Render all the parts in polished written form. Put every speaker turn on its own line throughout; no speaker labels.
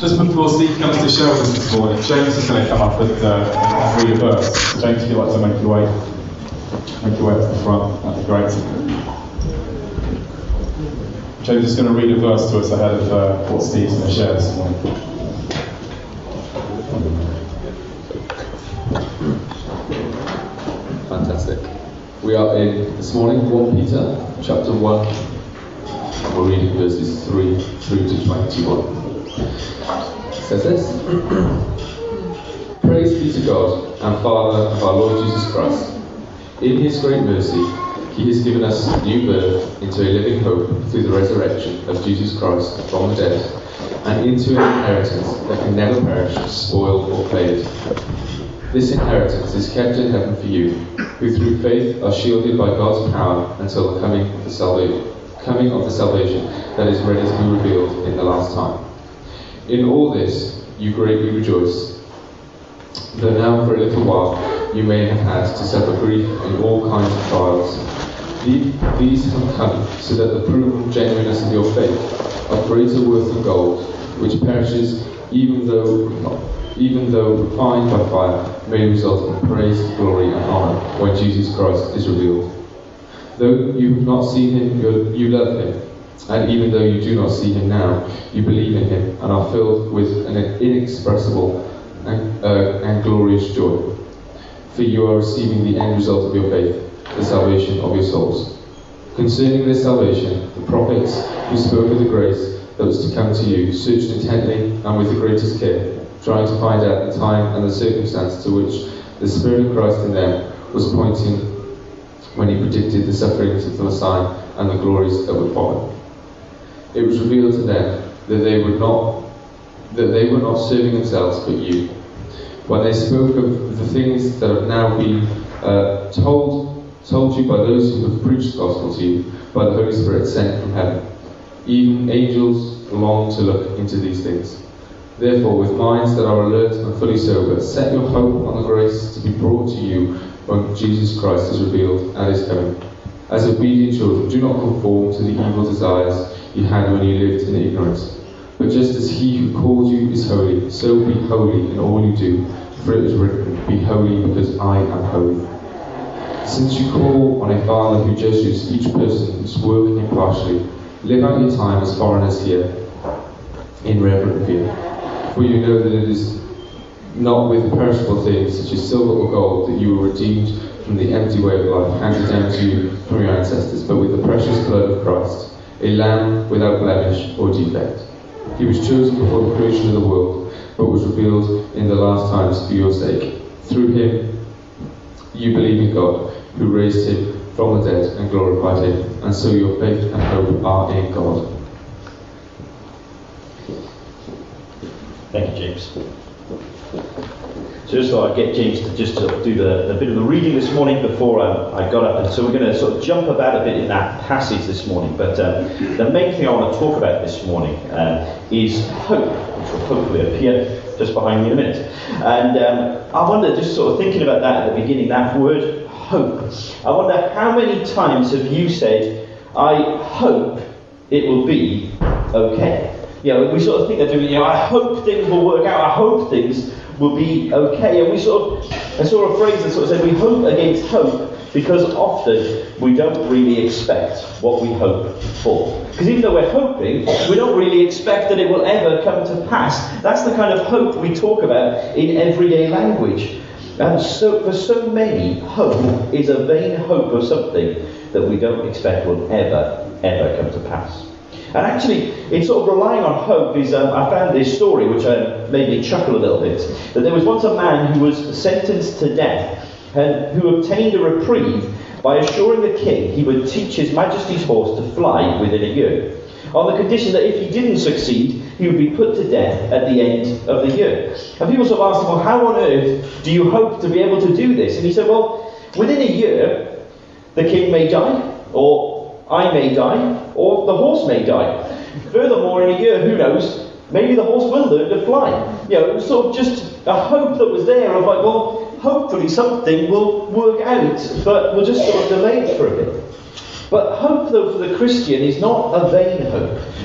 Just before Steve comes to share with us this morning, James is going to come up and read a verse. James, if you'd like to make your way up to the front, that'd be great. James is going to read a verse to us ahead of what Steve's going to share this morning.
Fantastic. We are in, this morning, 1 Peter, chapter 1, and we're reading verses 3 through to 21. It says this: Praise be to God and Father of our Lord Jesus Christ. In His great mercy, He has given us new birth into a living hope through the resurrection of Jesus Christ from the dead, and into an inheritance that can never perish, spoil or fade. This inheritance is kept in heaven for you, who through faith are shielded by God's power until the coming of the salvation that is ready to be revealed in the last time. In all this you greatly rejoice, though now for a little while you may have had to suffer grief in all kinds of trials. These have come so that the proven genuineness of your faith, of greater worth than gold, which perishes even though refined by fire, may result in praise, glory and honour when Jesus Christ is revealed. Though you have not seen Him, you love Him. And even though you do not see Him now, you believe in Him and are filled with an inexpressible and glorious joy. For you are receiving the end result of your faith, the salvation of your souls. Concerning this salvation, the prophets who spoke of the grace that was to come to you searched intently and with the greatest care, trying to find out the time and the circumstance to which the Spirit of Christ in them was pointing when He predicted the sufferings of the Messiah and the glories that would follow. It was revealed to them that they were not serving themselves but you, when they spoke of the things that have now been told you by those who have preached the gospel to you by the Holy Spirit sent from heaven. Even angels long to look into these things. Therefore, with minds that are alert and fully sober, set your hope on the grace to be brought to you when Jesus Christ is revealed at His coming. As obedient children, do not conform to the evil desires you had when you lived in ignorance. But just as He who called you is holy, so be holy in all you do. For it is written, be holy because I am holy. Since you call on a Father who judges each person's work impartially, live out your time as foreigners here, in reverent fear. For you know that it is not with perishable things such as silver or gold that you were redeemed from the empty way of life handed down to you from your ancestors, but with the precious blood of Christ, a lamb without blemish or defect. He was chosen before the creation of the world, but was revealed in the last times for your sake. Through Him you believe in God, who raised Him from the dead and glorified Him, and so your faith and hope are in God.
Thank you, James. So just thought I'd get James to just sort of do the bit of the reading this morning before I got up, and so we're going to sort of jump about a bit in that passage this morning. But the main thing I want to talk about this morning is hope, which will hopefully appear just behind me in a minute. And I wonder, just sort of thinking about that at the beginning, that word hope. I wonder how many times have you said, I hope it will be okay. You know, we sort of think that, I hope things will work out, I hope things will be okay. And I saw a phrase that sort of said, we hope against hope, because often we don't really expect what we hope for. Because even though we're hoping, we don't really expect that it will ever come to pass. That's the kind of hope we talk about in everyday language. And so for so many, hope is a vain hope of something that we don't expect will ever come to pass. And actually, in sort of relying on hope is, I found this story which made me chuckle a little bit. That there was once a man who was sentenced to death and who obtained a reprieve by assuring the king he would teach His Majesty's horse to fly within a year, on the condition that if he didn't succeed, he would be put to death at the end of the year. And people sort of asked him, well, how on earth do you hope to be able to do this? And he said, well, within a year, the king may die, or I may die, or the horse may die. Furthermore, in a year, who knows, maybe the horse will learn to fly. It was sort of just a hope that was there of like, well, hopefully something will work out, but we'll just sort of delay it for a bit. But hope, though, for the Christian is not a vain hope.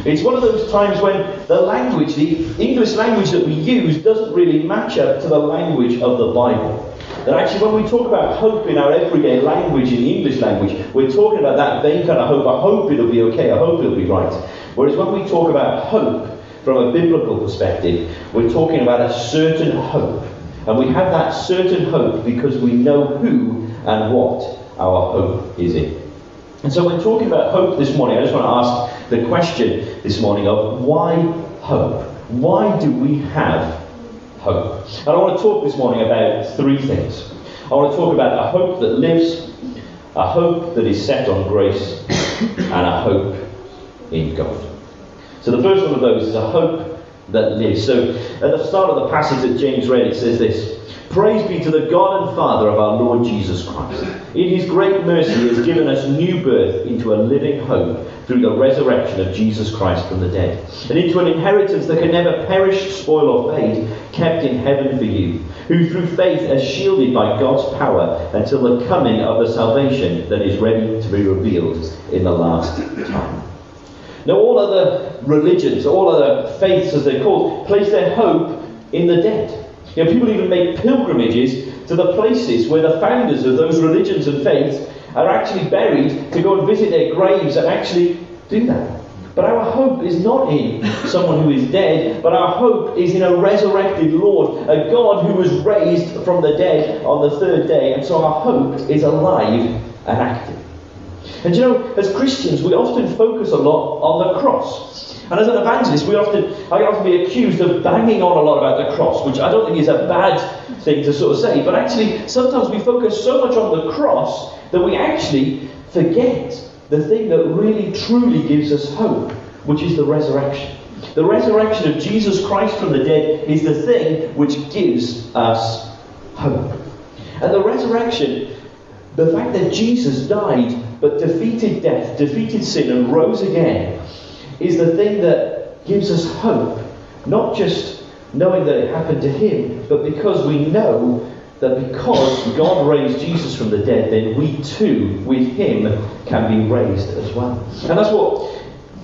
It's one of those times when the language, the English language that we use, doesn't really match up to the language of the Bible. And actually, when we talk about hope in our everyday language, in the English language, we're talking about that vague kind of hope. I hope it'll be okay. I hope it'll be right. Whereas when we talk about hope from a biblical perspective, we're talking about a certain hope. And we have that certain hope because we know who and what our hope is in. And so when talking about hope this morning, I just want to ask the question this morning of why hope? Why do we have hope? And I want to talk this morning about three things. I want to talk about a hope that lives, a hope that is set on grace, and a hope in God. So the first one of those is a hope that lives. So at the start of the passage that James read, it says this: Praise be to the God and Father of our Lord Jesus Christ. In his great mercy he has given us new birth into a living hope through the resurrection of Jesus Christ from the dead, and into an inheritance that can never perish, spoil or fade, kept in heaven for you, who through faith are shielded by God's power until the coming of the salvation that is ready to be revealed in the last time. Now all other religions, all other faiths as they're called, place their hope in the dead. You know, people even make pilgrimages to the places where the founders of those religions and faiths are actually buried, to go and visit their graves and actually do that. But our hope is not in someone who is dead, but our hope is in a resurrected Lord, a God who was raised from the dead on the third day. And so our hope is alive and active. And you know, as Christians, we often focus a lot on the cross. And as an evangelist, I often be accused of banging on a lot about the cross, which I don't think is a bad thing to sort of say. But actually, sometimes we focus so much on the cross that we actually forget the thing that really, truly gives us hope, which is the resurrection. The resurrection of Jesus Christ from the dead is the thing which gives us hope. And the resurrection, the fact that Jesus died but defeated death, defeated sin and rose again, is the thing that gives us hope, not just knowing that it happened to him, but because we know that because God raised Jesus from the dead, then we too, with him, can be raised as well. And that's what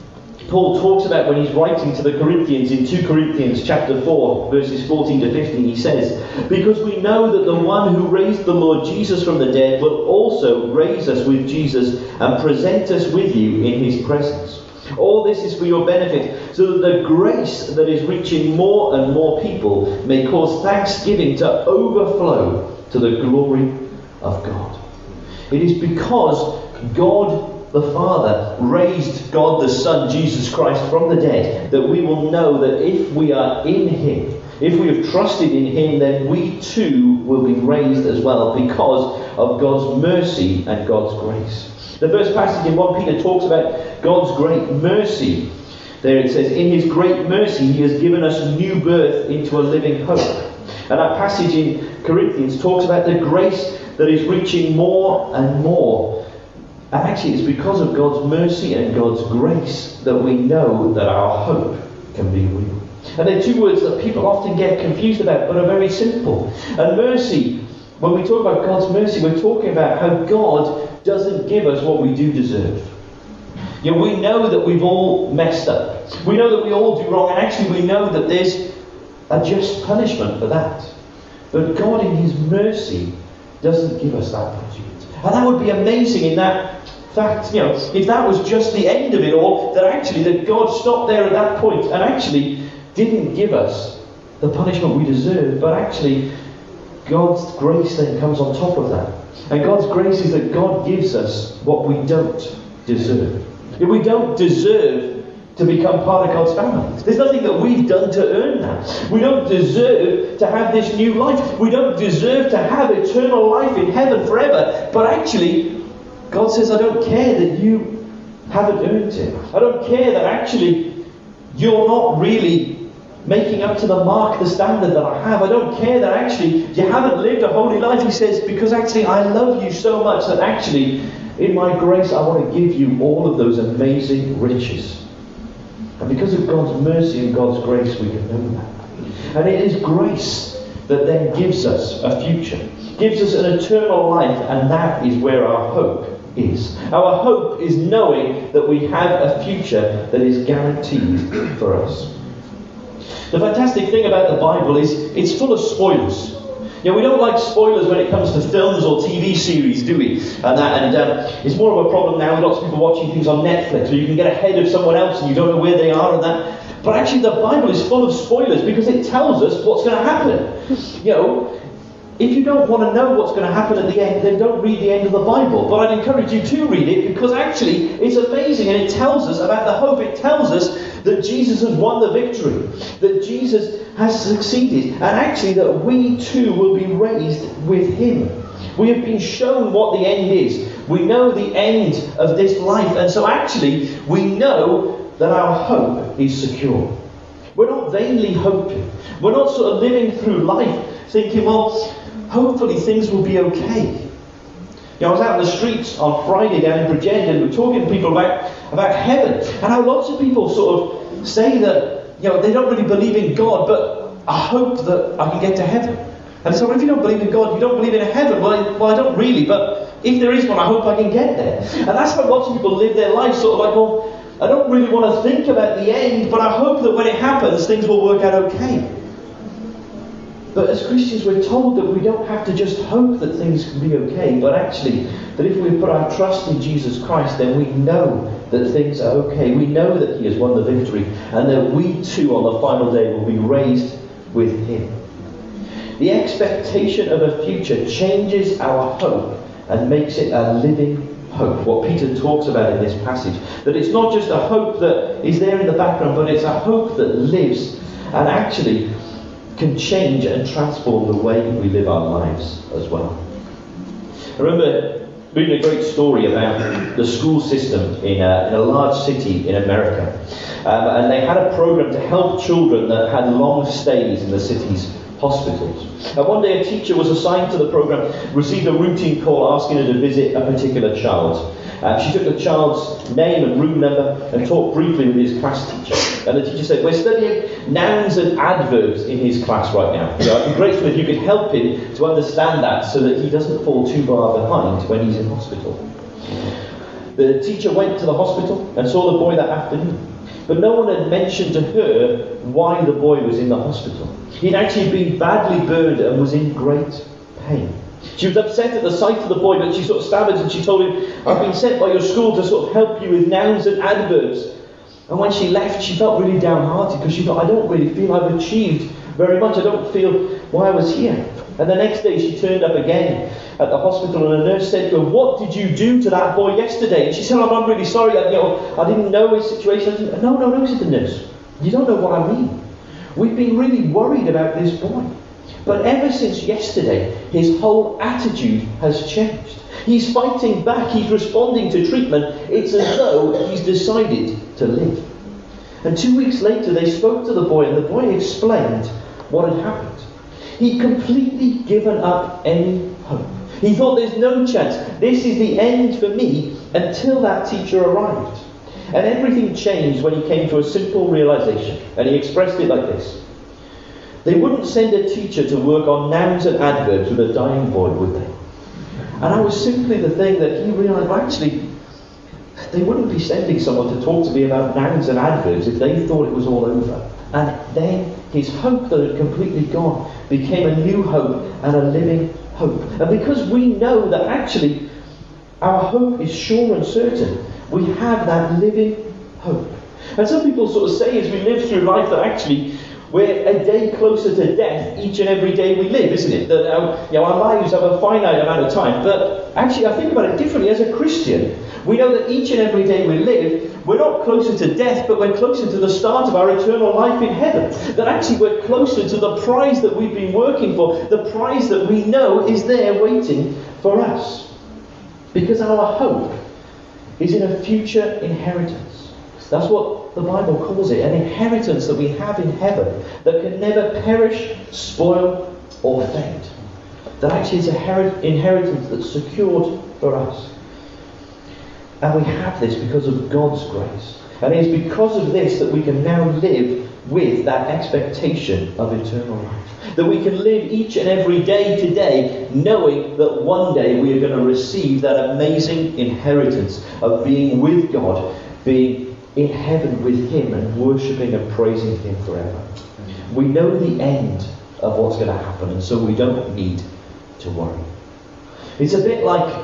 Paul talks about when he's writing to the Corinthians in 2 Corinthians chapter 4, verses 14 to 15. He says, Because we know that the one who raised the Lord Jesus from the dead will also raise us with Jesus and present us with you in his presence. All this is for your benefit, so that the grace that is reaching more and more people may cause thanksgiving to overflow to the glory of God. It is because God the Father raised God the Son, Jesus Christ, from the dead, that we will know that if we are in him, if we have trusted in him, then we too will be raised as well because of God's mercy and God's grace. The first passage in 1 Peter talks about God's great mercy. There it says, In his great mercy he has given us new birth into a living hope. And that passage in Corinthians talks about the grace that is reaching more and more. And actually it's because of God's mercy and God's grace that we know that our hope can be real. And they're two words that people often get confused about, but are very simple. And mercy, when we talk about God's mercy, we're talking about how God doesn't give us what we do deserve. You know, we know that we've all messed up. We know that we all do wrong, and actually we know that there's a just punishment for that. But God in his mercy doesn't give us that punishment. And that would be amazing in that fact, you know, if that was just the end of it all, that God stopped there at that point and actually didn't give us the punishment we deserve, but actually God's grace then comes on top of that. And God's grace is that God gives us what we don't deserve. If we don't deserve to become part of God's family. There's nothing that we've done to earn that. We don't deserve to have this new life. We don't deserve to have eternal life in heaven forever. But actually, God says, I don't care that you haven't earned it. I don't care that actually you're not really making up to the mark, the standard that I have. I don't care that actually you haven't lived a holy life. He says, because actually I love you so much that actually in my grace I want to give you all of those amazing riches. And because of God's mercy and God's grace we can know that. And it is grace that then gives us a future, gives us an eternal life, and that is where our hope is. Our hope is knowing that we have a future that is guaranteed for us. The fantastic thing about the Bible is it's full of spoilers. You know, we don't like spoilers when it comes to films or TV series, do we? And it's more of a problem now with lots of people watching things on Netflix, where you can get ahead of someone else and you don't know where they are and that. But actually the Bible is full of spoilers because it tells us what's going to happen. You know, if you don't want to know what's going to happen at the end, then don't read the end of the Bible. But I'd encourage you to read it because actually it's amazing and it tells us about the hope. It tells us that Jesus has won the victory, that Jesus has succeeded, and actually that we too will be raised with him. We have been shown what the end is. We know the end of this life, and so actually we know that our hope is secure. We're not vainly hoping. We're not sort of living through life thinking, well, hopefully things will be okay. You know, I was out in the streets on Friday down in Bridgend and we're talking to people about heaven, and how lots of people sort of say that, you know, they don't really believe in God, but I hope that I can get to heaven. And so if you don't believe in God, you don't believe in heaven. Well, I don't really, but if there is one, I hope I can get there. And that's how lots of people live their life, sort of like, well, I don't really want to think about the end, but I hope that when it happens, things will work out okay. But as Christians, we're told that we don't have to just hope that things can be okay, but actually, that if we put our trust in Jesus Christ, then we know that things are okay. We know that he has won the victory, and that we too on the final day will be raised with him. The expectation of a future changes our hope and makes it a living hope. What Peter talks about in this passage, that it's not just a hope that is there in the background, but it's a hope that lives and actually can change and transform the way we live our lives as well. I remember reading a great story about the school system in a large city in America, and they had a program to help children that had long stays in the city's hospitals. And one day a teacher was assigned to the program, received a routine call asking her to visit a particular child. She took the child's name and room number and talked briefly with his class teacher. And the teacher said, we're studying nouns and adverbs in his class right now. So I'd be grateful if you could help him to understand that so that he doesn't fall too far behind when he's in hospital. The teacher went to the hospital and saw the boy that afternoon. But no one had mentioned to her why the boy was in the hospital. He'd actually been badly burned and was in great pain. She was upset at the sight of the boy, but she sort of stammered and she told him, I've been sent by your school to sort of help you with nouns and adverbs. And when she left, she felt really downhearted because she thought, I don't really feel I've achieved very much. I don't feel why I was here. And the next day she turned up again at the hospital, and a nurse said to her, what did you do to that boy yesterday? And she said, I'm really sorry, I didn't know his situation. No, said the nurse. You don't know what I mean. We've been really worried about this boy. But ever since yesterday, his whole attitude has changed. He's fighting back, he's responding to treatment. It's as though he's decided to live. And 2 weeks later, they spoke to the boy, and the boy explained what had happened. He'd completely given up any hope. He thought, there's no chance. This is the end for me, until that teacher arrived. And everything changed when he came to a simple realization. And he expressed it like this. They wouldn't send a teacher to work on nouns and adverbs with a dying boy, would they? And that was simply the thing that he realized, well, actually, they wouldn't be sending someone to talk to me about nouns and adverbs if they thought it was all over. And then his hope that had completely gone became a new hope and a living hope. And because we know that actually our hope is sure and certain, we have that living hope. And some people sort of say as we live through life that actually we're a day closer to death each and every day we live, isn't it? That our lives have a finite amount of time. But actually I think about it differently. As a Christian, we know that each and every day we live, we're not closer to death, but we're closer to the start of our eternal life in heaven. That actually we're closer to the prize that we've been working for, the prize that we know is there waiting for us. Because our hope is in a future inheritance. That's what the Bible calls it, an inheritance that we have in heaven that can never perish, spoil, or fade. That actually is an inheritance that's secured for us. And we have this because of God's grace. And it is because of this that we can now live with that expectation of eternal life. That we can live each and every day today knowing that one day we are going to receive that amazing inheritance of being with God, being in heaven with Him and worshipping and praising Him forever. We know the end of what's going to happen, and so we don't need to worry. It's a bit like,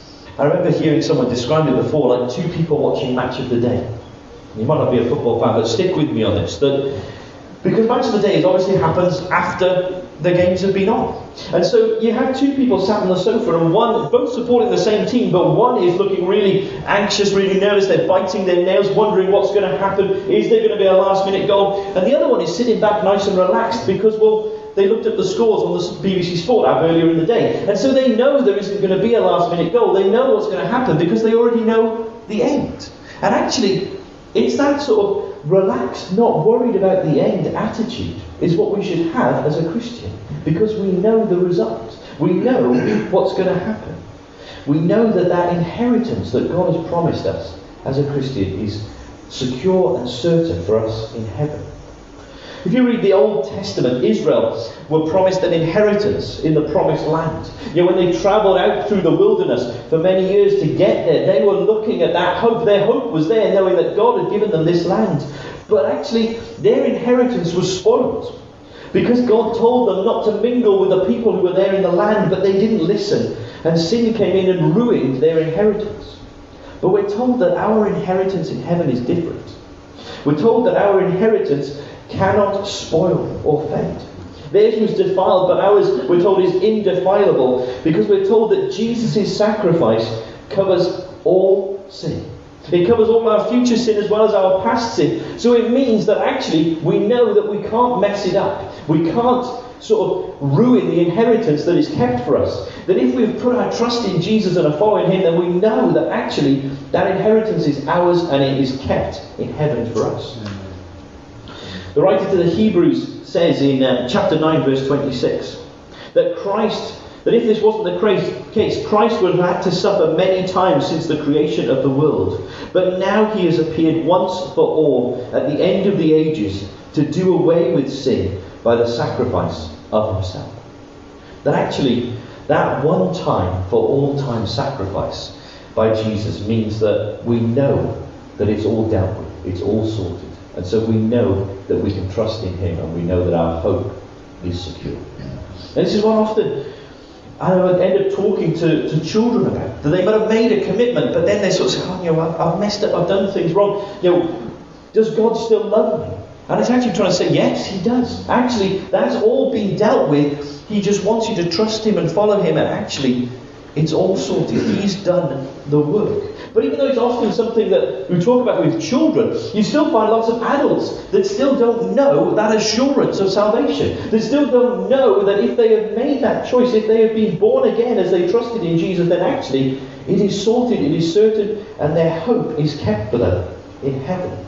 I remember hearing someone describe it before, like two people watching Match of the Day. You might not be a football fan, but stick with me on this. Because Match of the Day obviously happens after the games have been on. And so you have two people sat on the sofa, and one, both supporting the same team, but one is looking really anxious, really nervous, they're biting their nails, wondering what's going to happen, is there going to be a last minute goal? And the other one is sitting back nice and relaxed because, well, they looked at the scores on the BBC Sport app earlier in the day. And so they know there isn't going to be a last minute goal. They know what's going to happen because they already know the end. And actually, it's that sort of relaxed, not worried about the end attitude is what we should have as a Christian. Because we know the result. We know what's going to happen. We know that inheritance that God has promised us as a Christian is secure and certain for us in heaven. If you read the Old Testament, Israel were promised an inheritance in the promised land. When they travelled out through the wilderness for many years to get there, they were looking at that hope. Their hope was there, knowing that God had given them this land. But actually, their inheritance was spoiled. Because God told them not to mingle with the people who were there in the land, but they didn't listen. And sin came in and ruined their inheritance. But we're told that our inheritance in heaven is different. We're told that our inheritance cannot spoil or fade. Theirs was defiled, but ours, we're told, is indefilable, because we're told that Jesus' sacrifice covers all sin. It covers all our future sin as well as our past sin. So it means that actually we know that we can't mess it up. We can't sort of ruin the inheritance that is kept for us. That if we've put our trust in Jesus and are following Him, then we know that actually that inheritance is ours and it is kept in heaven for us. The writer to the Hebrews says in chapter 9 verse 26 that if this wasn't the case, Christ would have had to suffer many times since the creation of the world. But now He has appeared once for all at the end of the ages to do away with sin by the sacrifice of Himself. That actually, that one time for all time sacrifice by Jesus means that we know that it's all dealt with, it's all sorted. And so we know that we can trust in Him, and we know that our hope is secure. And this is what often I end up talking to children about. That they might have made a commitment, but then they sort of say, I've messed up, I've done things wrong. Does God still love me? And it's actually trying to say, yes, He does. Actually, that's all been dealt with. He just wants you to trust Him and follow Him, and actually, it's all sorted. He's done the work. But even though it's often something that we talk about with children, you still find lots of adults that still don't know that assurance of salvation. They still don't know that if they have made that choice, if they have been born again as they trusted in Jesus, then actually it is sorted, it is certain, and their hope is kept for them in heaven.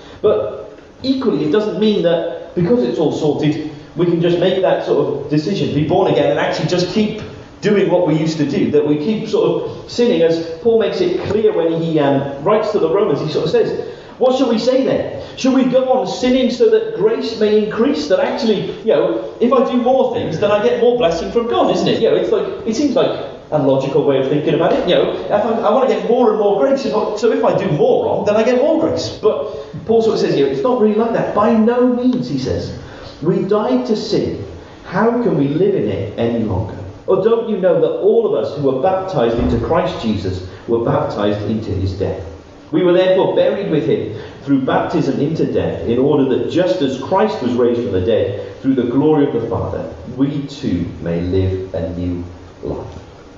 But equally, it doesn't mean that because it's all sorted, we can just make that sort of decision, be born again, and actually just keep doing what we used to do, that we keep sort of sinning, as Paul makes it clear when he writes to the Romans. He sort of says, what shall we say then? Should we go on sinning so that grace may increase? That actually, if I do more things, then I get more blessing from God, isn't it? It's like, it seems like a logical way of thinking about it. If I want to get more and more grace, so if I do more wrong, then I get more grace. But Paul sort of says, it's not really like that. By no means, he says, we died to sin. How can we live in it any longer? Or don't you know that all of us who were baptized into Christ Jesus were baptized into His death? We were therefore buried with Him through baptism into death, in order that just as Christ was raised from the dead through the glory of the Father, we too may live a new life.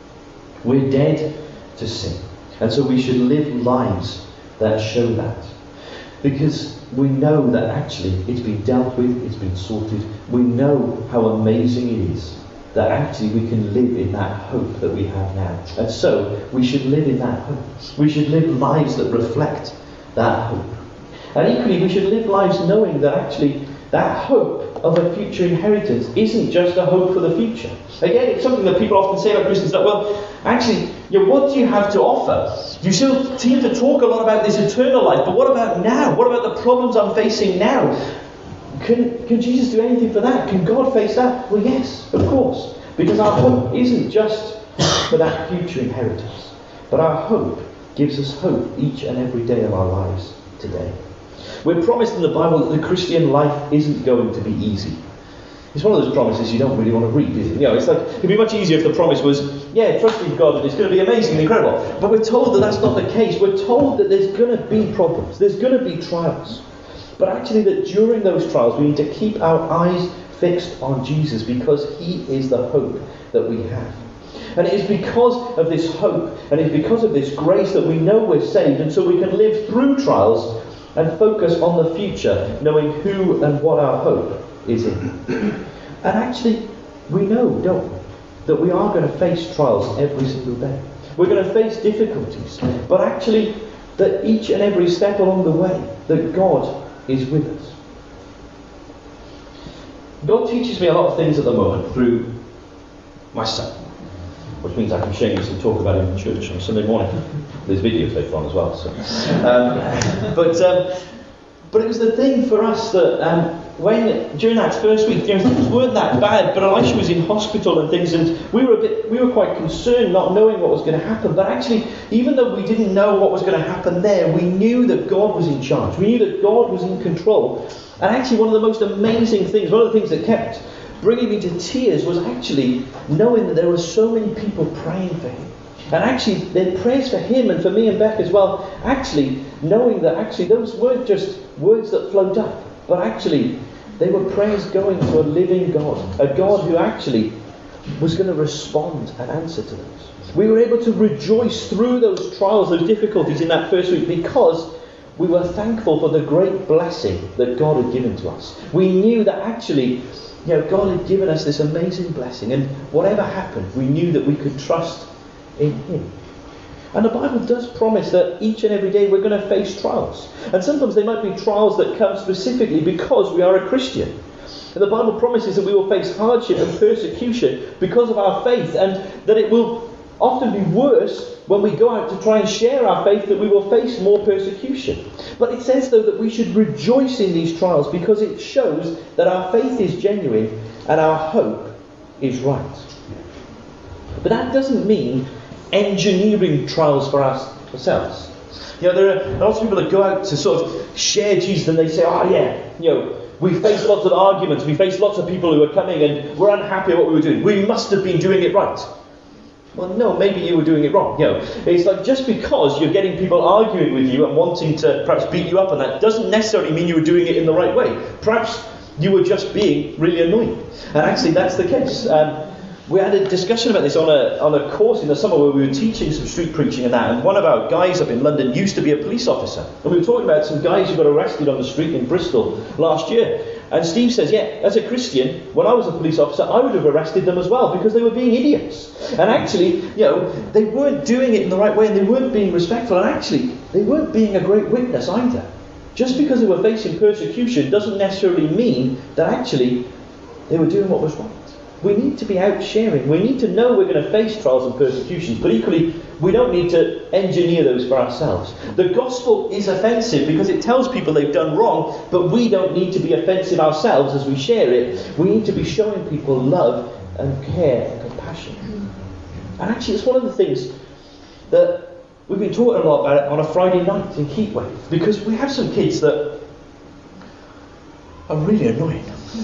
We're dead to sin, and so we should live lives that show that. Because we know that actually it's been dealt with, it's been sorted. We know how amazing it is that actually we can live in that hope that we have now. And so we should live in that hope. We should live lives that reflect that hope. And equally, we should live lives knowing that actually that hope of a future inheritance isn't just a hope for the future. Again, it's something that people often say about Christians, that, well, actually, what do you have to offer? You still seem to talk a lot about this eternal life, but what about now? What about the problems I'm facing now? Can Jesus do anything for that? Can God face that? Well, yes, of course. Because our hope isn't just for that future inheritance, but our hope gives us hope each and every day of our lives today. We're promised in the Bible that the Christian life isn't going to be easy. It's one of those promises you don't really want to read, is it? It's like, it'd be much easier if the promise was, yeah, trust in God and it's going to be amazing and incredible. But we're told that that's not the case. We're told that there's going to be problems. There's going to be trials. But actually that during those trials we need to keep our eyes fixed on Jesus, because he is the hope that we have. And it is because of this hope and it's because of this grace that we know we're saved, and so we can live through trials and focus on the future, knowing who and what our hope is in. And actually, we know, don't we, that we are going to face trials every single day. We're going to face difficulties, but actually that each and every step along the way, that God is with us. God teaches me a lot of things at the moment through my son, which means I can shamelessly talk about him in church on Sunday morning. There's videos later on as well. So. But it was the thing for us that when during that first week, things weren't that bad, but Elisha was in hospital and things, and we were quite concerned, not knowing what was going to happen. But actually, even though we didn't know what was going to happen there, we knew that God was in charge. We knew that God was in control. And actually, one of the most amazing things, one of the things that kept bringing me to tears, was actually knowing that there were so many people praying for him. And actually, their prayers for him and for me and Beck as well, actually knowing that actually those weren't just words that float up, but actually they were prayers going to a living God, a God who actually was going to respond and answer to those. We were able to rejoice through those trials, those difficulties in that first week, because we were thankful for the great blessing that God had given to us. We knew that actually, God had given us this amazing blessing, and whatever happened, we knew that we could trust in him. And the Bible does promise that each and every day we're going to face trials. And sometimes they might be trials that come specifically because we are a Christian. And the Bible promises that we will face hardship and persecution because of our faith, and that it will often be worse when we go out to try and share our faith, that we will face more persecution. But it says, though, that we should rejoice in these trials because it shows that our faith is genuine and our hope is right. But that doesn't mean engineering trials for ourselves. There are lots of people that go out to sort of share Jesus, and they say, we face lots of arguments, we face lots of people who are coming and we're unhappy at what we were doing. We must have been doing it right. Well, no, maybe you were doing it wrong. It's like, just because you're getting people arguing with you and wanting to perhaps beat you up on that doesn't necessarily mean you were doing it in the right way. Perhaps you were just being really annoying. And actually that's the case. We had a discussion about this on a course in the summer where we were teaching some street preaching and that, and one of our guys up in London used to be a police officer, and we were talking about some guys who got arrested on the street in Bristol last year. And Steve says, as a Christian, when I was a police officer, I would have arrested them as well, because they were being idiots. And actually, they weren't doing it in the right way, and they weren't being respectful, and actually, they weren't being a great witness either. Just because they were facing persecution doesn't necessarily mean that actually they were doing what was right. We need to be out sharing. We need to know we're going to face trials and persecutions, but equally, we don't need to engineer those for ourselves. The gospel is offensive because it tells people they've done wrong, but we don't need to be offensive ourselves as we share it. We need to be showing people love and care and compassion. And actually, it's one of the things that we've been talking a lot about it on a Friday night in Keepway, because we have some kids that are really annoying.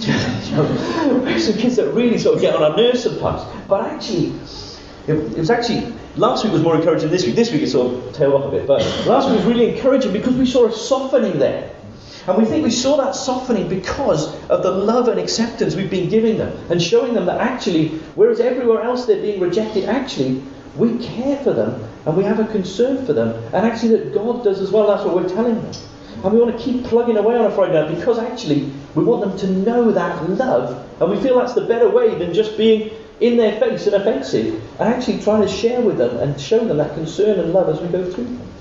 Some kids that really sort of get on our nerves sometimes. But actually, it was actually, last week was more encouraging than this week. This week it sort of tailed off a bit. But last week was really encouraging because we saw a softening there. And we think we saw that softening because of the love and acceptance we've been giving them, and showing them that actually, whereas everywhere else they're being rejected, actually, we care for them and we have a concern for them. And actually that God does as well. That's what we're telling them. And we want to keep plugging away on a Friday night because actually we want them to know that love, and we feel that's the better way than just being in their face and offensive, and actually trying to share with them and show them that concern and love as we go through things.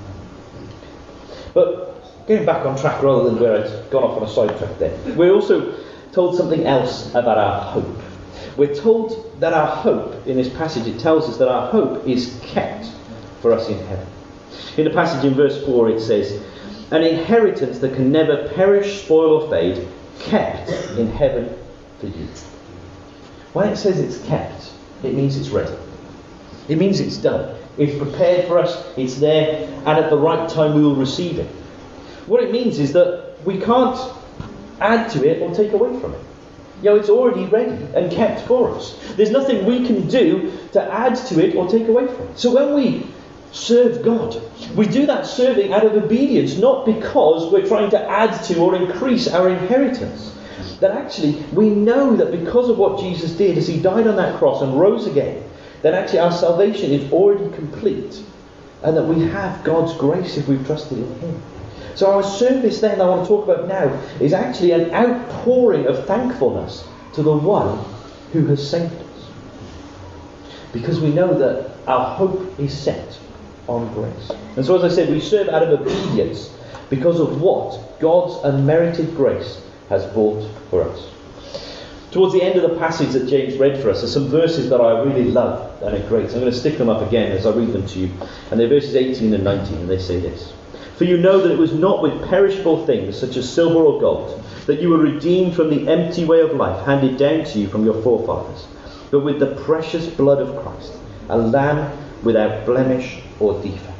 But getting back on track rather than where I'd gone off on a side track there, we're also told something else about our hope. We're told that our hope, in this passage, it tells us that our hope is kept for us in heaven. In the passage in verse 4 it says, "An inheritance that can never perish, spoil or fade, kept in heaven for you. When it says it's kept, it means it's ready. It means it's done. It's prepared for us, it's there, and at the right time we will receive it. What it means is that we can't add to it or take away from it. It's already ready and kept for us. There's nothing we can do to add to it or take away from it. So when we serve God, we do that serving out of obedience, not because we're trying to add to or increase our inheritance. That actually we know that because of what Jesus did as he died on that cross and rose again, that actually our salvation is already complete and that we have God's grace if we've trusted in him. So our service then I want to talk about now is actually an outpouring of thankfulness to the one who has saved us. Because we know that our hope is set on grace. And so as I said, we serve out of obedience because of what God's unmerited grace has bought for us. Towards the end of the passage that James read for us, there's some verses that I really love and are great. So I'm going to stick them up again as I read them to you. And they're verses 18 and 19, and they say this. For you know that it was not with perishable things such as silver or gold that you were redeemed from the empty way of life handed down to you from your forefathers, but with the precious blood of Christ, a lamb without blemish or defect.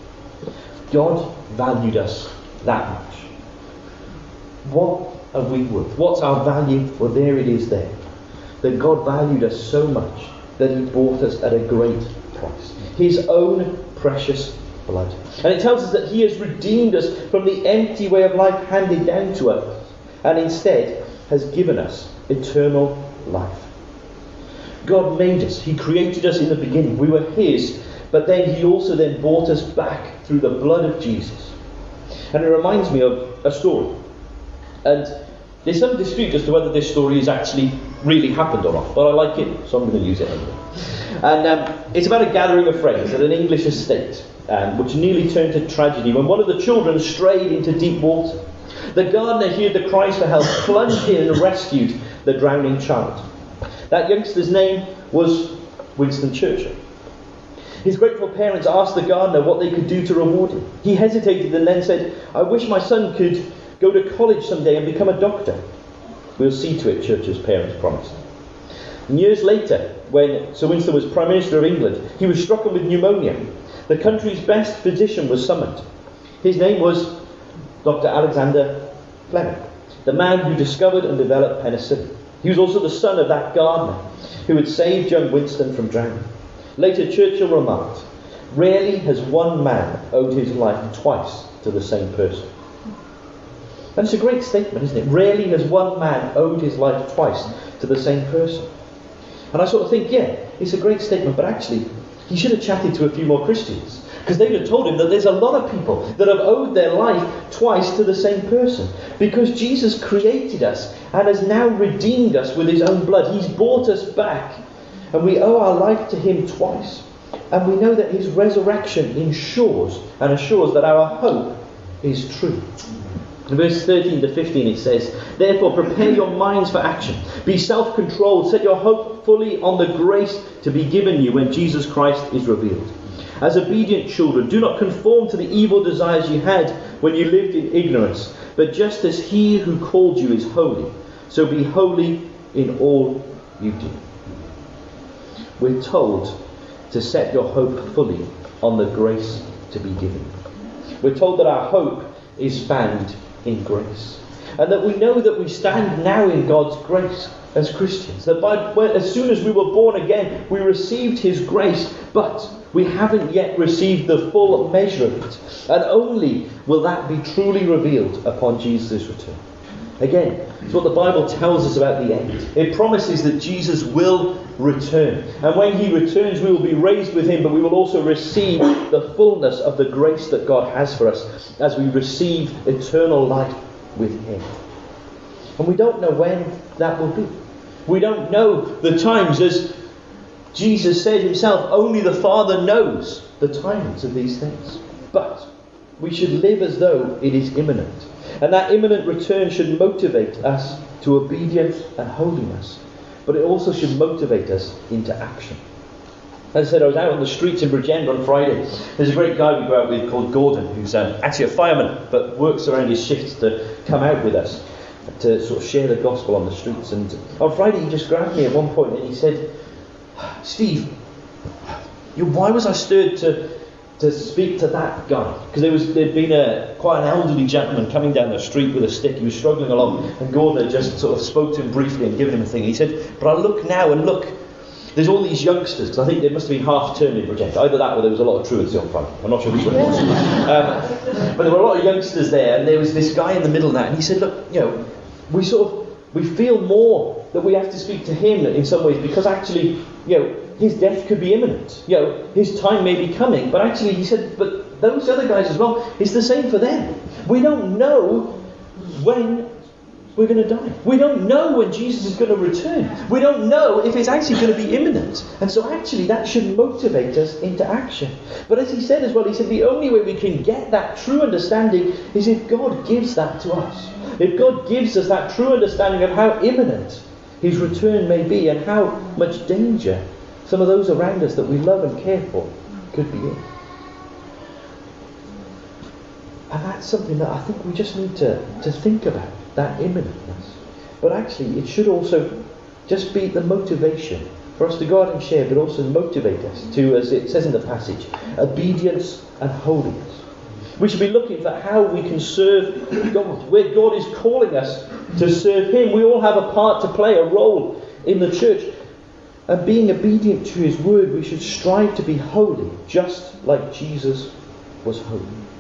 God valued us that much. What are we worth? What's our value? Well, there it is there. That God valued us so much that he bought us at a great price. His own precious blood. And it tells us that he has redeemed us from the empty way of life handed down to us, and instead has given us eternal life. God made us. He created us in the beginning. We were his, but then he also then bought us back through the blood of Jesus. And it reminds me of a story. And there's some dispute as to whether this story has actually really happened or not, but I like it, so I'm going to use it anyway. And it's about a gathering of friends at an English estate, which nearly turned to tragedy when one of the children strayed into deep water. The gardener heard the cries for help, plunged in and rescued the drowning child. That youngster's name was Winston Churchill. His grateful parents asked the gardener what they could do to reward him. He hesitated and then said, I wish my son could go to college someday and become a doctor. We'll see to it, Churchill's parents promised. And years later, when Sir Winston was Prime Minister of England, he was stricken with pneumonia. The country's best physician was summoned. His name was Dr. Alexander Fleming, the man who discovered and developed penicillin. He was also the son of that gardener who had saved young Winston from drowning. Later, Churchill remarked, rarely has one man owed his life twice to the same person. And it's a great statement, isn't it? Rarely has one man owed his life twice to the same person. And I sort of think, yeah, it's a great statement, but actually, he should have chatted to a few more Christians. Because they would have told him that there's a lot of people that have owed their life twice to the same person. Because Jesus created us and has now redeemed us with his own blood. He's bought us back. And we owe our life to him twice. And we know that his resurrection ensures and assures that our hope is true. In verse 13 to 15 it says, therefore prepare your minds for action. Be self-controlled. Set your hope fully on the grace to be given you when Jesus Christ is revealed. As obedient children, do not conform to the evil desires you had when you lived in ignorance. But just as he who called you is holy, so be holy in all you do. We're told to set your hope fully on the grace to be given. We're told that our hope is found in grace. And that we know that we stand now in God's grace as Christians. That as soon as we were born again, we received his grace, but we haven't yet received the full measure of it. And only will that be truly revealed upon Jesus' return. Again, it's what the Bible tells us about the end. It promises that Jesus will return. And when he returns, we will be raised with him, but we will also receive the fullness of the grace that God has for us as we receive eternal life with him. And we don't know when that will be. We don't know the times. As Jesus said himself, only the Father knows the timings of these things. But we should live as though it is imminent. And that imminent return should motivate us to obedience and holiness. But it also should motivate us into action. As I said, I was out on the streets in Bridgend on Friday. There's a great guy we go out with called Gordon, who's actually a fireman, but works around his shifts to come out with us. to sort of share the gospel on the streets. And on Friday he just grabbed me at one point and he said, Steve, why was I stirred to speak to that guy? Because there'd been quite an elderly gentleman coming down the street with a stick. He was struggling along, and Gordon just sort of spoke to him briefly and given him a thing. He said, but I look now and look, there's all these youngsters, because I think there must have been half term in Bridgend. Either that or there was a lot of truancy on Friday. I'm not sure which one it was. But there were a lot of youngsters there, and there was this guy in the middle of that, and he said, look, we feel more that we have to speak to him in some ways, because actually, his death could be imminent. His time may be coming. But actually, he said, but those other guys as well, it's the same for them. We don't know when we're going to die. We don't know when Jesus is going to return. We don't know if it's actually going to be imminent. And so actually, that should motivate us into action. But as he said as well, he said the only way we can get that true understanding is if God gives that to us. If God gives us that true understanding of how imminent his return may be and how much danger some of those around us that we love and care for could be in. And that's something that I think we just need to think about, that imminentness. But actually, it should also just be the motivation for us to go out and share, but also motivate us to, as it says in the passage, obedience and holiness. We should be looking for how we can serve God, where God is calling us to serve him. We all have a part to play, a role in the church. And being obedient to his word, we should strive to be holy, just like Jesus was holy.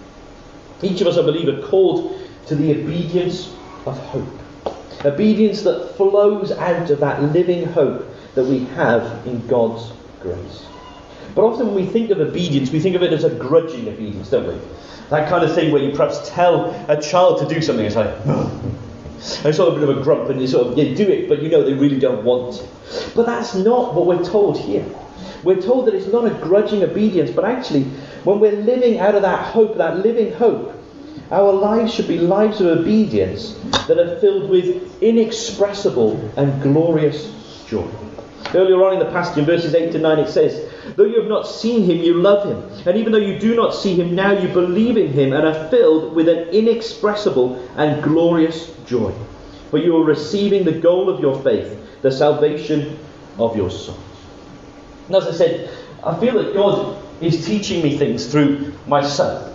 Each of us, I believe, are called to the obedience of hope. Obedience that flows out of that living hope that we have in God's grace. But often when we think of obedience, we think of it as a grudging obedience, don't we? That kind of thing where you perhaps tell a child to do something, it's like, no. And it's sort of a bit of a grump, and you do it, but they really don't want to. But that's not what we're told here. We're told that it's not a grudging obedience, but actually, when we're living out of that hope, that living hope, our lives should be lives of obedience that are filled with inexpressible and glorious joy. Earlier on in the passage, in verses 8 to 9, it says, though you have not seen him, you love him. And even though you do not see him now, you believe in him and are filled with an inexpressible and glorious joy. For you are receiving the goal of your faith, the salvation of your souls. And as I said, I feel that God is teaching me things through my son.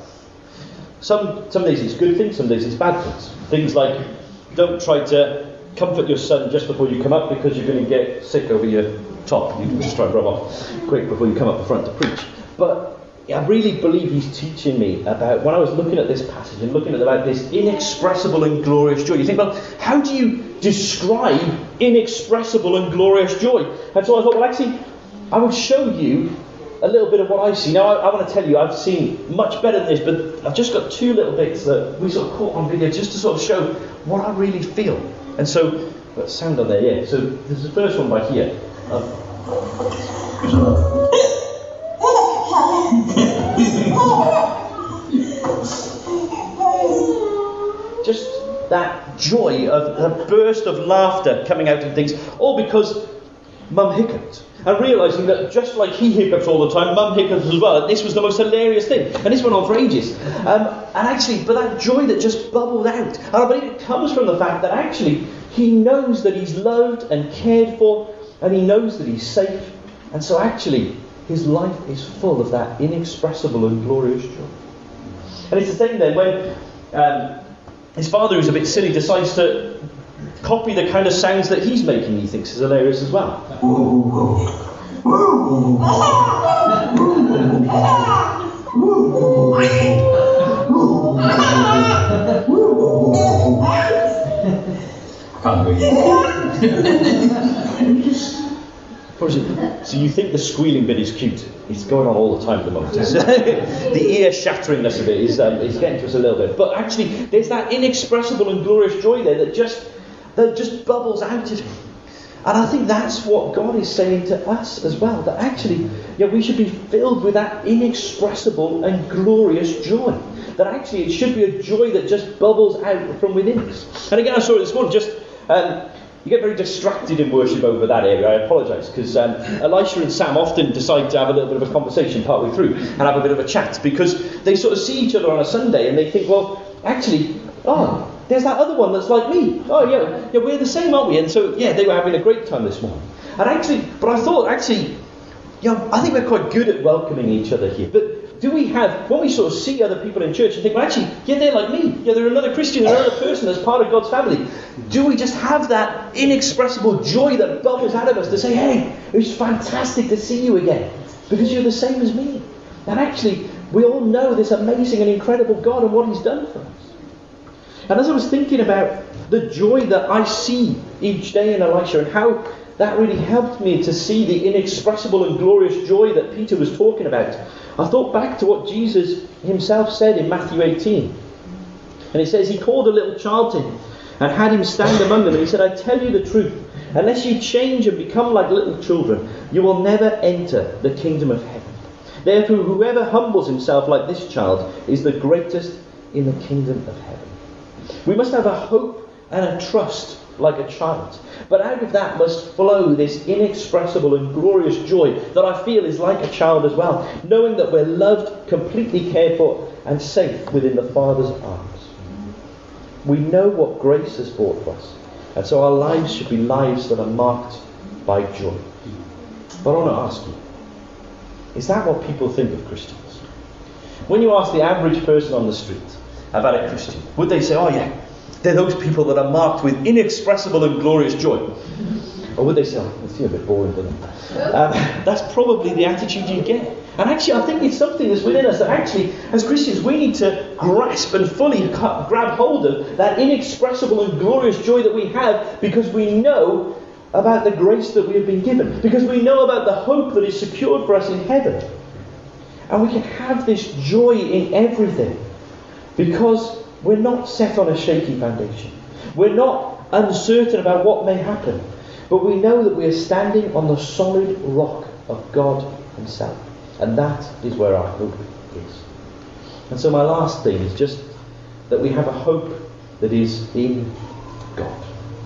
Some days it's good things, some days it's bad things. Things like, don't try to comfort your son just before you come up, because you're going to get sick over your top. You can just try and rub off quick before you come up the front to preach. But I really believe he's teaching me about, when I was looking at this passage and looking at about this inexpressible and glorious joy, you think, well, how do you describe inexpressible and glorious joy? And so I thought, well, actually, I will show you a little bit of what I see. Now, I want to tell you, I've seen much better than this, but I've just got two little bits that we sort of caught on video just to sort of show what I really feel. And so, got sound on there, yeah. So there's the first one by here. Just that joy of a burst of laughter coming out in things, all because Mum hiccuped. And realising that just like he hiccups all the time, Mum hiccups as well. And this was the most hilarious thing. And this went on for ages. And actually, but that joy that just bubbled out. And I believe it comes from the fact that actually he knows that he's loved and cared for, and he knows that he's safe. And so actually, his life is full of that inexpressible and glorious joy. And it's the same then when his father, who's a bit silly, decides to copy the kind of sounds that he's making, he thinks is hilarious as well. So you think the squealing bit is cute. It's going on all the time at the moment. The ear shatteringness of it is getting to us a little bit. But actually, there's that inexpressible and glorious joy there that just bubbles out of him. And I think that's what God is saying to us as well. That actually, we should be filled with that inexpressible and glorious joy. That actually it should be a joy that just bubbles out from within us. And again, I saw it this morning, you get very distracted in worship over that area. I apologise, because Elisha and Sam often decide to have a little bit of a conversation partway through and have a bit of a chat, because they sort of see each other on a Sunday and they think, well, actually, there's that other one that's like me. Oh, yeah, we're the same, aren't we? And so, yeah, they were having a great time this morning. And actually, but I thought, actually, I think we're quite good at welcoming each other here. But do we have, when we sort of see other people in church and think, well, actually, yeah, they're like me. Yeah, they're another Christian, they're another person that's part of God's family. Do we just have that inexpressible joy that bubbles out of us to say, hey, it's fantastic to see you again, because you're the same as me. And actually, we all know this amazing and incredible God and what He's done for us. And as I was thinking about the joy that I see each day in Elisha and how that really helped me to see the inexpressible and glorious joy that Peter was talking about, I thought back to what Jesus Himself said in Matthew 18. And it says, He called a little child to Him and had him stand among them. And He said, I tell you the truth, unless you change and become like little children, you will never enter the kingdom of heaven. Therefore, whoever humbles himself like this child is the greatest in the kingdom of heaven. We must have a hope and a trust like a child. But out of that must flow this inexpressible and glorious joy that I feel is like a child as well, knowing that we're loved, completely cared for, and safe within the Father's arms. We know what grace has brought for us, and so our lives should be lives that are marked by joy. But I want to ask you, is that what people think of Christians? When you ask the average person on the street about a Christian, would they say, oh yeah, they're those people that are marked with inexpressible and glorious joy? Or would they say, oh, it's a bit boring, doesn't it? That's probably the attitude you get. And actually, I think it's something that's within us that actually, as Christians, we need to grasp and fully grab hold of that inexpressible and glorious joy that we have, because we know about the grace that we have been given, because we know about the hope that is secured for us in heaven. And we can have this joy in everything, because we're not set on a shaky foundation. We're not uncertain about what may happen, but we know that we are standing on the solid rock of God Himself. And that is where our hope is. And so my last thing is just that we have a hope that is in God.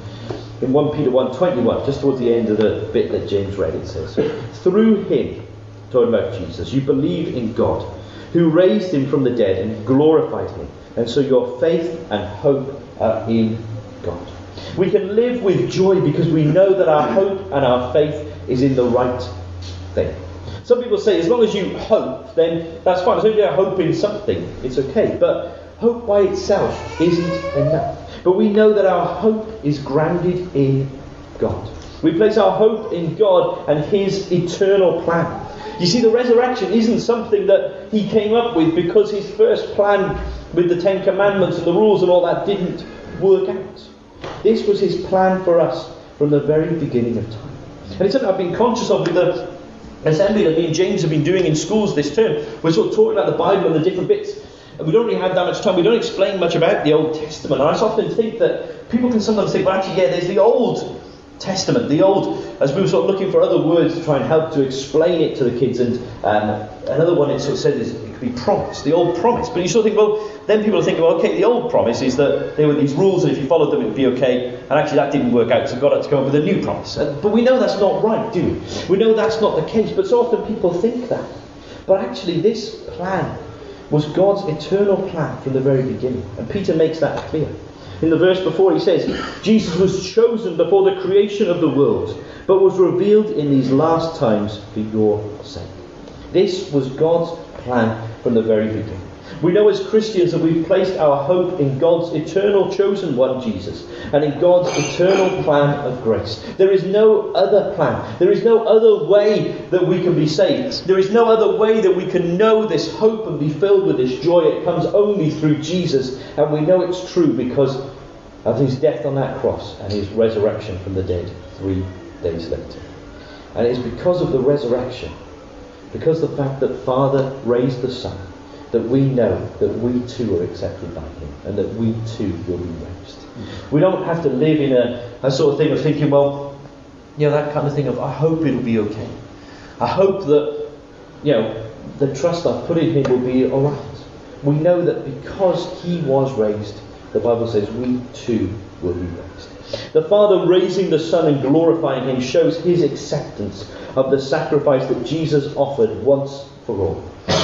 In 1 Peter 1:21, just towards the end of the bit that James read, it says, through Him, talking about Jesus, you believe in God, who raised Him from the dead and glorified Him. And so your faith and hope are in God. We can live with joy because we know that our hope and our faith is in the right thing. Some people say, as long as you hope, then that's fine. As long as you hope in something, it's okay. But hope by itself isn't enough. But we know that our hope is grounded in God. We place our hope in God and His eternal plan. You see, the resurrection isn't something that He came up with because His first plan with the Ten Commandments and the rules and all that didn't work out. This was His plan for us from the very beginning of time. And it's something I've been conscious of with the assembly that me and James have been doing in schools this term. We're sort of talking about the Bible and the different bits. And we don't really have that much time. We don't explain much about the Old Testament. And I often think that people can sometimes think, well, actually, yeah, there's the Old Testament, the old, as we were sort of looking for other words to try and help to explain it to the kids, and another one it sort of said is it could be promise, the old promise. But you sort of think, well, then people think, well, okay, the old promise is that there were these rules and if you followed them it would be okay, and actually that didn't work out, so God had to come up with a new promise. But we know that's not right, do we? We know that's not the case, but so often people think that. But actually this plan was God's eternal plan from the very beginning, and Peter makes that clear. In the verse before he says, Jesus was chosen before the creation of the world, but was revealed in these last times for your sake. This was God's plan from the very beginning. We know as Christians that we've placed our hope in God's eternal chosen one, Jesus, and in God's eternal plan of grace. There is no other plan. There is no other way that we can be saved. There is no other way that we can know this hope and be filled with this joy. It comes only through Jesus, and we know it's true because of His death on that cross and His resurrection from the dead 3 days later. And it is because of the resurrection, because of the fact that Father raised the Son, that we know that we too are accepted by Him and that we too will be raised. We don't have to live in a sort of thing of thinking, well, you know, that kind of thing of, I hope it'll be okay. I hope that, you know, the trust I've put in Him will be alright. We know that because He was raised, the Bible says we too will be raised. The Father raising the Son and glorifying Him shows His acceptance of the sacrifice that Jesus offered once for all.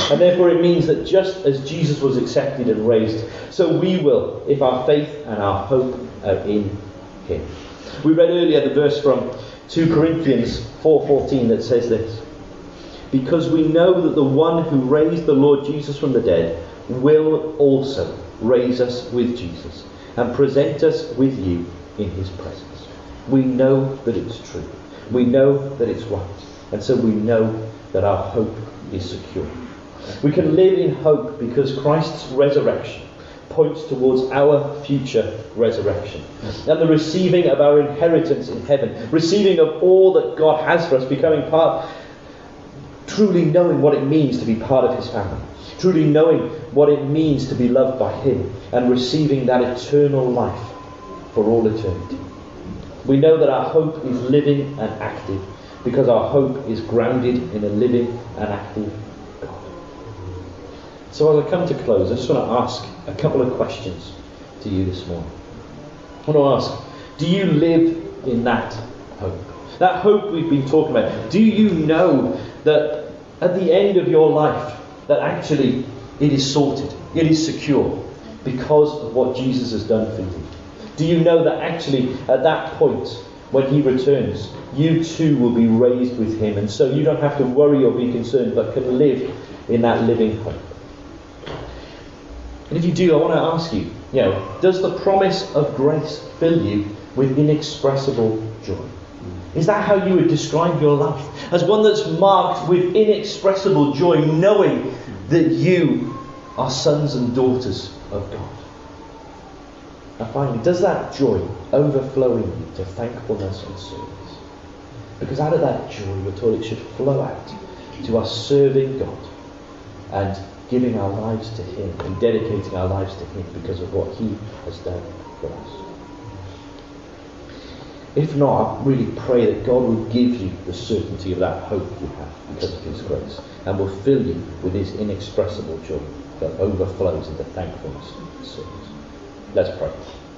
And therefore it means that just as Jesus was accepted and raised, so we will, if our faith and our hope are in him. We read earlier the verse from 2 Corinthians 4:14 that says this: because we know that the one who raised the Lord Jesus from the dead will also raise us with Jesus and present us with you in his presence. We know that it's true. We know that it's right. And so we know that our hope is secure. We can live in hope because Christ's resurrection points towards our future resurrection and the receiving of our inheritance in heaven, receiving of all that God has for us, becoming part, truly knowing what it means to be part of his family, truly knowing what it means to be loved by him, and receiving that eternal life for all eternity. We know that our hope is living and active because our hope is grounded in a living and active God. So as I come to close, I just want to ask a couple of questions to you this morning. I want to ask, do you live in that hope? That hope we've been talking about. Do you know that at the end of your life, that actually it is sorted, it is secure, because of what Jesus has done for you? Do you know that actually at that point, when he returns, you too will be raised with him, and so you don't have to worry or be concerned, but can live in that living hope? And if you do, I want to ask you, does the promise of grace fill you with inexpressible joy? Is that how you would describe your life? As one that's marked with inexpressible joy, knowing that you are sons and daughters of God? Now finally, does that joy overflow in you to thankfulness and service? Because out of that joy, we're told it should flow out to us serving God and giving our lives to him and dedicating our lives to him because of what he has done for us. If not, I really pray that God will give you the certainty of that hope you have because of his grace, and will fill you with his inexpressible joy that overflows into thankfulness and service. Let's pray.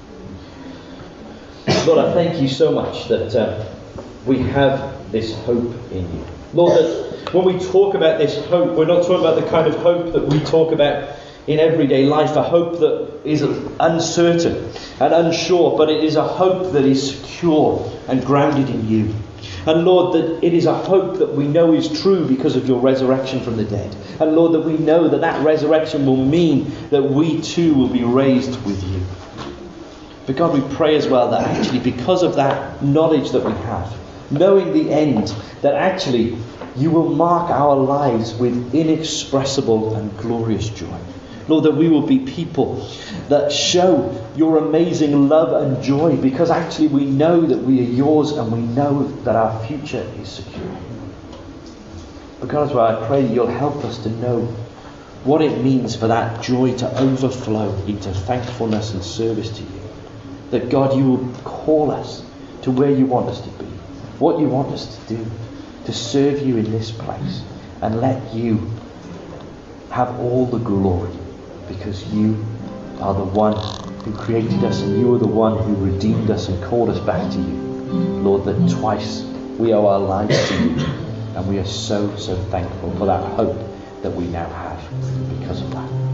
Lord, I thank you so much that we have this hope in you. Lord, that when we talk about this hope, we're not talking about the kind of hope that we talk about in everyday life, a hope that is uncertain and unsure, but it is a hope that is secure and grounded in you. And Lord, that it is a hope that we know is true because of your resurrection from the dead. And Lord, that we know that that resurrection will mean that we too will be raised with you. But God, we pray as well that actually because of that knowledge that we have, knowing the end, that actually you will mark our lives with inexpressible and glorious joy. Lord, that we will be people that show your amazing love and joy because actually we know that we are yours and we know that our future is secure. But God, as well, I pray that you'll help us to know what it means for that joy to overflow into thankfulness and service to you. That God, you will call us to where you want us to be, what you want us to do, to serve you in this place and let you have all the glory. Because you are the one who created us and you are the one who redeemed us and called us back to you. Lord, that twice we owe our lives to you, and we are so, so thankful for that hope that we now have because of that.